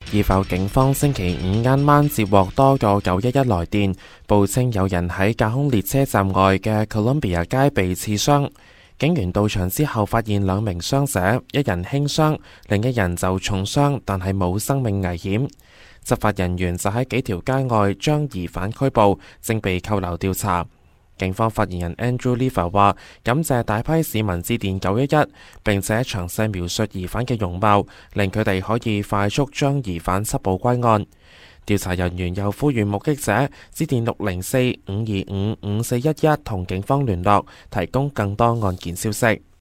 怡保警方星期五啱啱接獲多個911來電，報稱有人喺架空列車站外嘅 Columbia 街被刺傷。警員到場之後發現2名傷者，一人輕傷，另一人就重傷，但係冇生命危險。執法人員就喺幾條街外將疑犯拘捕，正被扣留調查。警方發言人 Andrew Lever 話：感謝大批市民致電911，並且詳細描述疑犯嘅容貌，令佢哋可以快速將疑犯緝捕歸案。調查人員又呼籲目擊者致電604-525-5411同警方聯絡，提供更多案件消息。